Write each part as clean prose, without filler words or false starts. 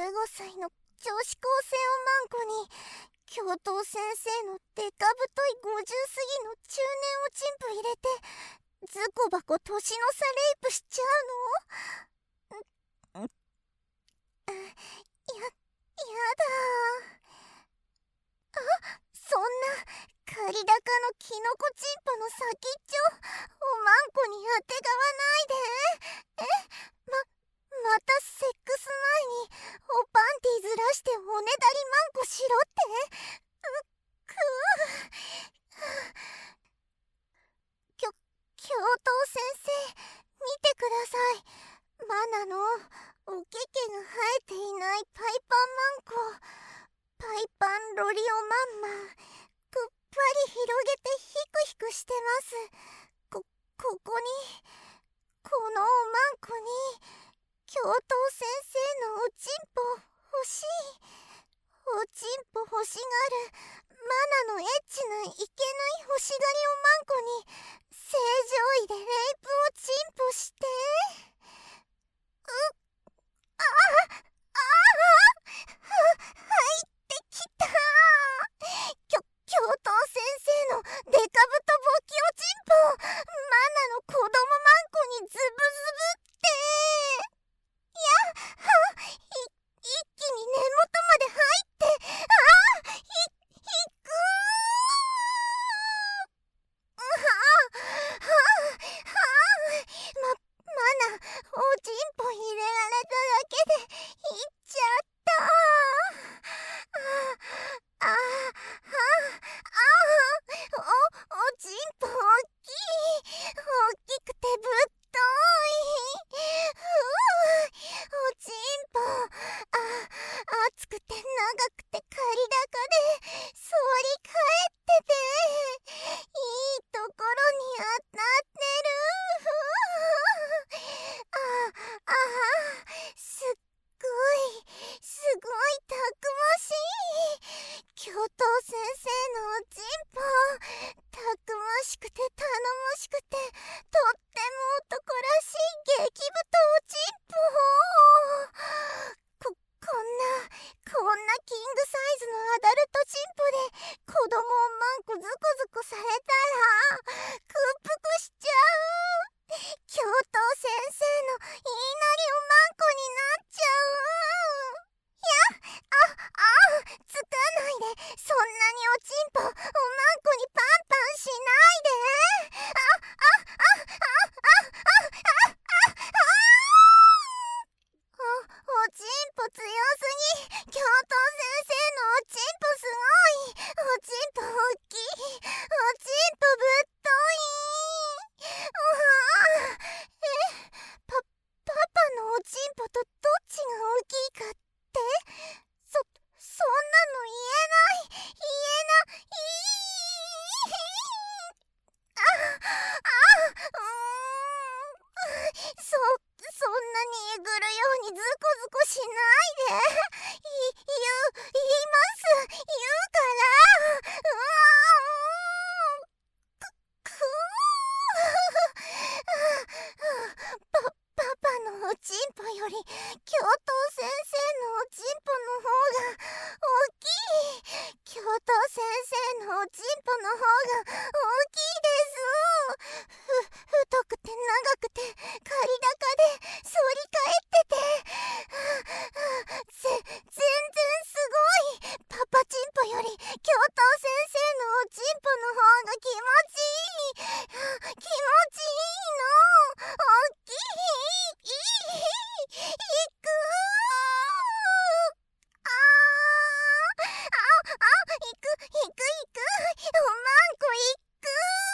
歳の女子高生をマンコに教頭先生のデカ太い50過ぎの中年おちんぽ入れてズコバコ年の差レイプしちゃうの？やだ。そんな借り高のキノコチンポの先っちょおまんこにあてがわないで。またセックス前におパンティずらしておねだりマンコしろって？教頭先生、見てください。マナのおけけが生えていないパイパンマンコ。パイパンロリオマンマ。くっぱり広げてヒクヒクしてます。ここに、このおまんこに、教頭先生のおちんぽ欲しい。おちんぽ欲しがるマナのエッチなイケない欲しがりおまんこに正常位でレイプをチンポして。入ってきた。教頭先生のデカブトボキオチンポマナの子供マンコにズブズブって一気に根元まで入って引くマナおちんぽ入れられただけでいっちゃった。おちんぽおっきくてぶっとい。おちんぽ熱くて長くて借り高で反り返ってていいところに当たってる。すごいたくましい。教頭先生のおちんぽたくましくて頼もしくてとっても男らしい激太おちんぽ。こんなキングサイズのアダルトチンポで子供をマンコズコズコされたら屈服しちゃう。教頭先生の言いなりおまんこになっちゃう。つかないで。そんなにおちんぽおまんこにパンパンしないで。おちんぽ強すぎ。教頭先生のおちんぽすごい。おちんぽおっきい。おちんぽぶっとい。パパのおちんぽとどっちが大きいかって？そんなの言えない。そんなにえぐるようにズコズコしないで。言います。言うから。パパのおちんぽより教頭先生のおちんぽの方が大きい。教頭先生のおちんぽの方が大きいです。太くて長くて借り高で反り返ってて全然すごい。パパチンポより教頭先生のおちんぽの方が気持ちいい。気持ちいいの。おっきい。いく。いく。おまんこいく。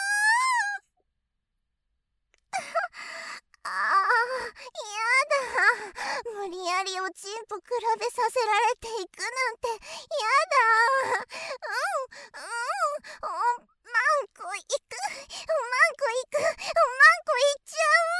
やだ。無理やりおちんぽ比べさせられていくなんてやだ。おまんこいく。おまんこいっちゃ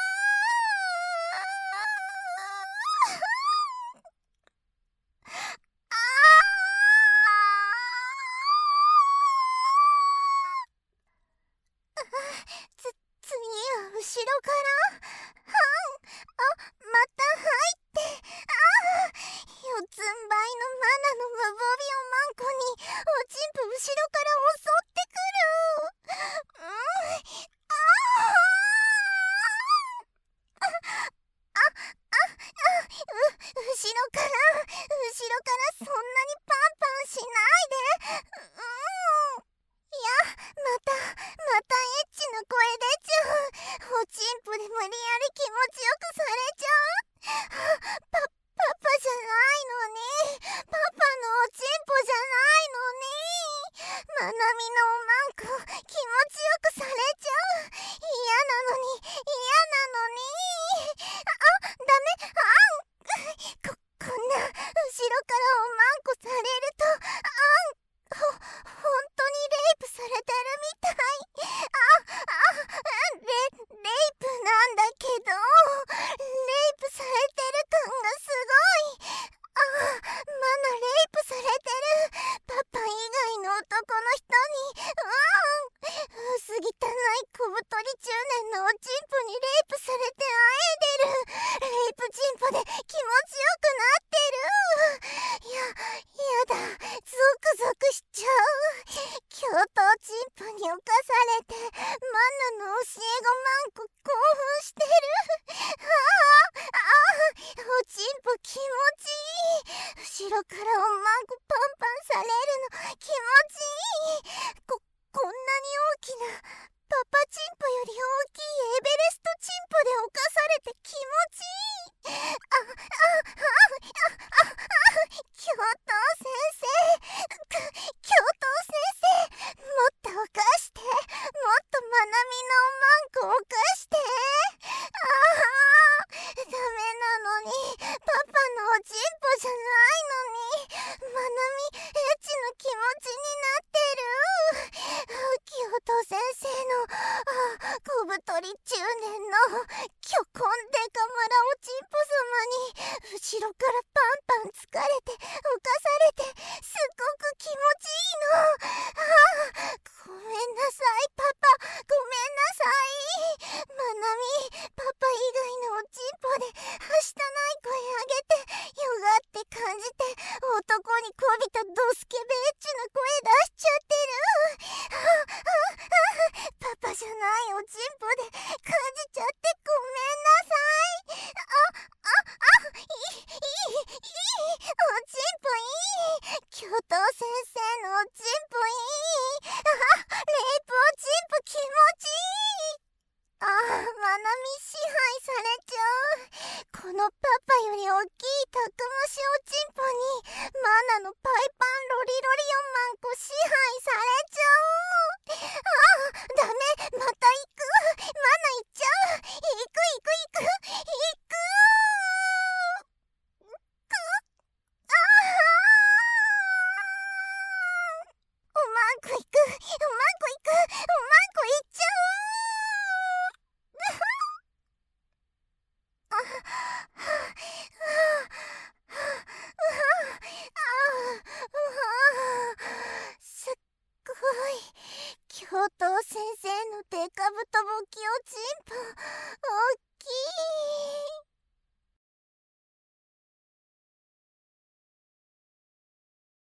次は後ろから。また入って。4つから襲ってくる。後ろからそんなにパンパンしないで。いや、またエッチな声出ちゃう。おちんぽで無理やり気持ちよくされちゃう。パパじゃないのに。パパのおちんぽじゃないのに。まなみのおまんこ気持ちよくされちゃう。嫌なのにダメ。こんな後ろからおまんこされるとほんとにレイプされてるみたい。レイプなんだけど、レイプされてる感がすごい。マナレイプされてる。パパ以外の男の人に薄汚い小太り中年のおちんぽにレイプされてあえいでる。レイプチンポで気持ちよくなってる。やだ、ゾクゾクしちゃう。教頭チンポに侵されてマナの教え子マンコ興奮してる。おちんぽ気持ちいい。後ろからおまんこパンパンされるの気持ちいい。こんなに大きなパパチンポより大きいエベレストチンポで侵されて気持ちいい。教頭先生、もっと犯して、もっとまなみのおまんこ犯して。ダメなのに、パパのおちんぽじゃないのに、まなみエッチの気持ちになってる。教頭先生の小太り中年の巨根デカ村おちんぽ様に後ろからパンパン疲れて犯されてすっごく気持ちいいの。ごめんなさいパパ、ごめんなさい。まなみ、パパ以外のおちんぽではしたない声あげてよがって感じて男にこびたドスケベエッチな声出しちゃってる。パパじゃないおちんぽで感じちゃってごめんなさい。いいおちんぽいい。教頭先生のおちんぽいい。レイプおちんぽ気持ちいい。まなみ支配されちゃう。このパパより大きいたくましおちんぽにマナのパイパンロリロリオマンコ支配されちゃう。ダメ、また行く。マナ行っちゃう。行く。おまんこ行っちゃう。すっごい。教頭先生のデカブトボキおちんぽ